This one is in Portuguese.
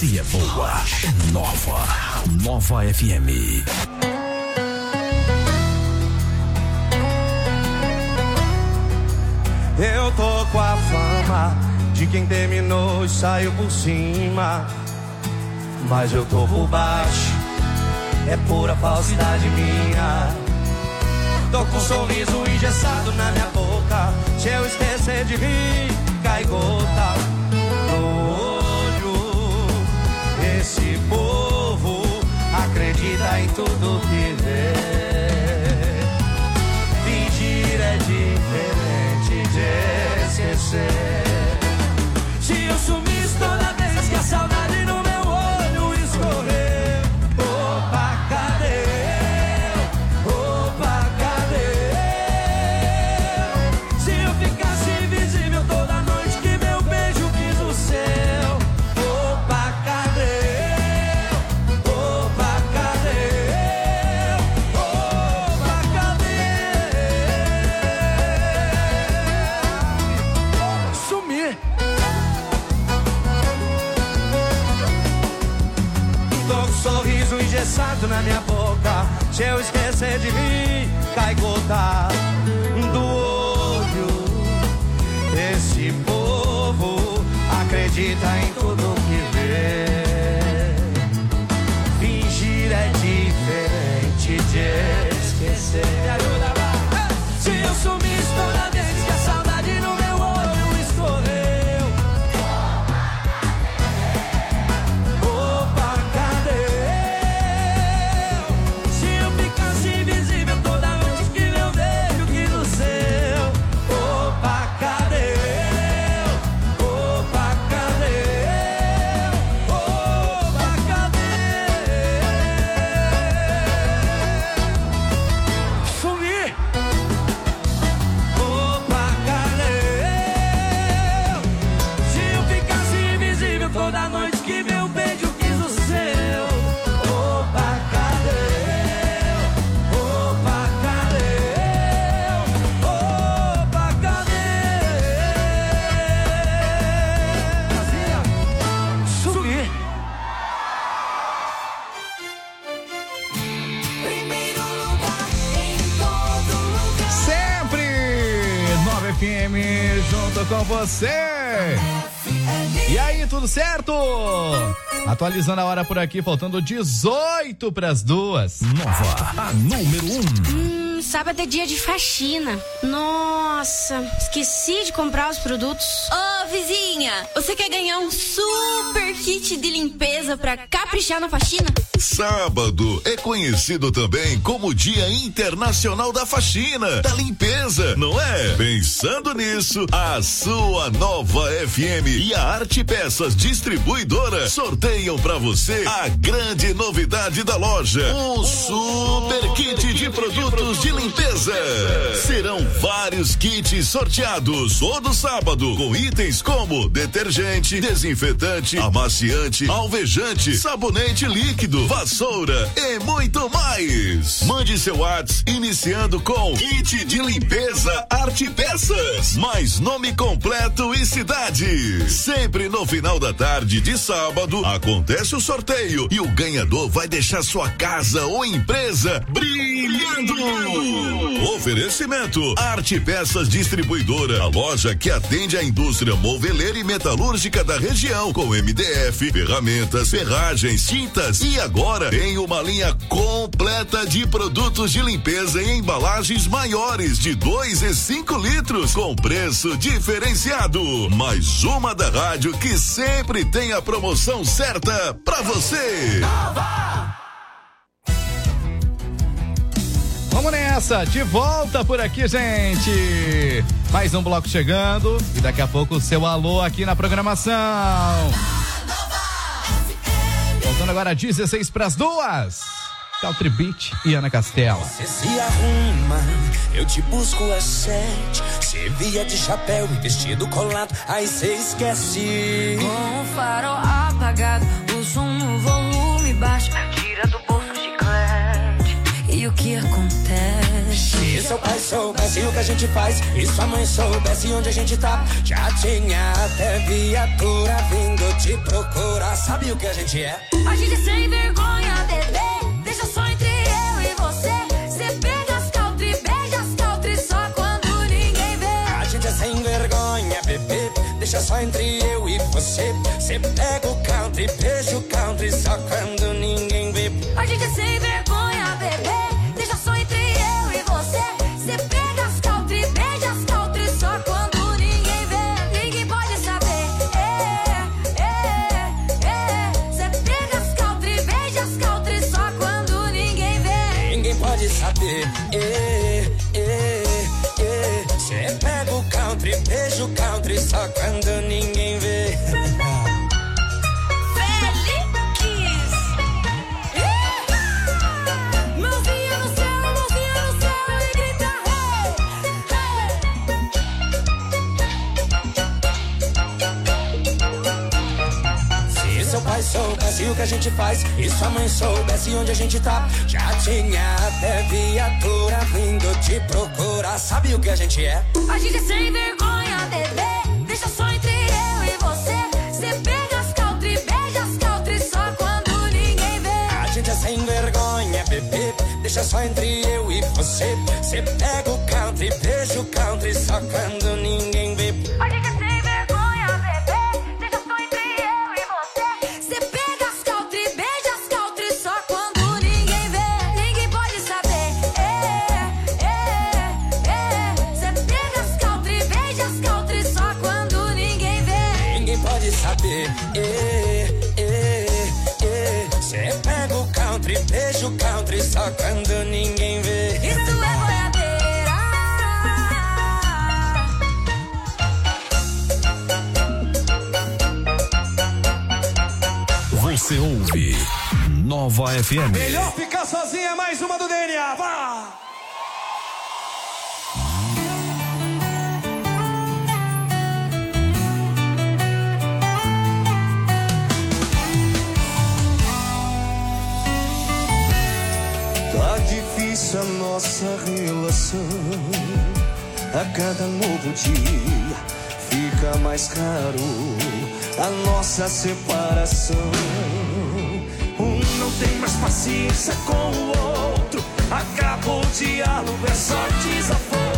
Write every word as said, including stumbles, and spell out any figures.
Se é boa, é nova. Nova F M. Eu tô com a fama de quem terminou e saiu por cima, mas eu tô por baixo, é pura falsidade minha. Tô com um sorriso engessado na minha boca, se eu esquecer de rir, cai gota no olho. Esse povo acredita em tudo que vê. Fingir é diferente de esquecer. Se eu sumisse toda vez que a saudade no meu olho escorreu, opa, cadê eu? Opa, cadê eu? Se eu ficasse invisível toda noite que meu beijo quis o céu, opa, cadê eu? Opa, cadê eu? Opa, cadê eu? Sumir. Tô com um sorriso engessado na minha boca, se eu esquecer de rir, cai gota do olho. Esse povo acredita em tudo que vê. Fingir é diferente de esquecer. Me ajuda lá. Se eu sumisse toda vez que a saudade no meu olho escorreu, opa, cadê eu? Se eu ficasse invisível toda noite que meu beijo quis o seu, opa, cadê eu? Opa, cadê eu? Opa, cadê eu? Sumir. Opa, cadê eu? Se eu ficasse invisível toda noite que meu beijo quis o seu, opa, cadê eu? Opa, cadê eu? Opa, cadê eu? Sumir. Primeiro lugar em todo lugar. Sempre nova F M junto com você. E aí, tudo certo? Atualizando a hora por aqui, faltando dezoito para as duas. Nova, a número um. Hum, sábado é dia de faxina. Nossa, esqueci de comprar os produtos. Ô, vizinha, você quer ganhar um super kit de limpeza pra caprichar na faxina? Sábado é conhecido também como Dia Internacional da Faxina, da Limpeza, não é? Pensando nisso, a sua Nova F M e a Arte Peças Distribuidora sorteiam pra você a grande novidade da loja, um super kit de produtos de limpeza. Serão vários kits sorteados todo sábado com itens como detergente, desinfetante, amaciante, alvejante, sabonete líquido, vassoura e muito mais. Mande seu WhatsApp iniciando com kit de limpeza Arte Peças, mais nome completo e cidade. Sempre no final da tarde de sábado acontece o sorteio e o ganhador vai deixar sua casa ou empresa brilhando. Oferecimento Arte Peças Distribuidora, a loja que atende a indústria moveleira e metalúrgica da região com M D F, ferramentas, ferragens, tintas e agora tem uma linha completa de produtos de limpeza em embalagens maiores de dois e cinco litros com preço diferenciado. Mais uma da rádio que sempre tem a promoção certa pra você. Vamos nessa, de volta por aqui, gente. Mais um bloco chegando e daqui a pouco o seu alô aqui na programação. Voltando agora dezesseis para as duas. Country Beat e Ana Castela. Você se arruma, eu te busco às sete. Você via de chapéu e vestido colado, aí cê esquece. Com o farol apagado, o som no volume baixo, tira do bolso chiclete. E o que acontece? Se seu pai soubesse o que a gente faz e sua mãe soubesse onde a gente tá, já tinha até viatura vindo te procurar. Sabe o que a gente é? A gente é sem vergonha, bebê. Deixa só entre eu e você. Cê pega as country, beija as country só quando ninguém vê. A gente é sem vergonha, bebê. Deixa só entre eu e você. Cê pega o country, beija o country só quando ninguém vê. A gente é sem vergonha, bebê. Deixa só entre eu e você. Cê pega as country, beija as country só quando ninguém vê. Ninguém pode saber. É, é, é. Cê pega as country, beija as country só quando ninguém vê. Ninguém pode saber. É, é, é. Cê pega o country, beija o country só quando ninguém vê. Soubesse o que a gente faz e sua mãe soubesse onde a gente tá, já tinha até viatura vindo te procurar. Sabe o que a gente é? A gente é sem vergonha, bebê. Deixa só entre eu e você. Cê pega as country, beija as country só quando ninguém vê. A gente é sem vergonha, bebê. Deixa só entre eu e você. Cê pega o country, beija o country só quando ninguém vê. A gente é sem vergonha, bebê. Deixa só entre eu e você. Cê pega as country, beija as country só quando ninguém vê. Ninguém pode saber. É, é, é. Cê pega as country, beija as country só quando ninguém vê. Ninguém pode saber. É, é, é. Cê pega o country, beija o country só quando ninguém vê. Isso é boiadeira. Você ouve Nova F M. Melhor ficar sozinha, mais uma do D N A. Vá! Tá difícil a nossa relação. A cada novo dia fica mais caro a nossa separação. Um não tem mais paciência com o outro. Acabou o diálogo, é só desaforo.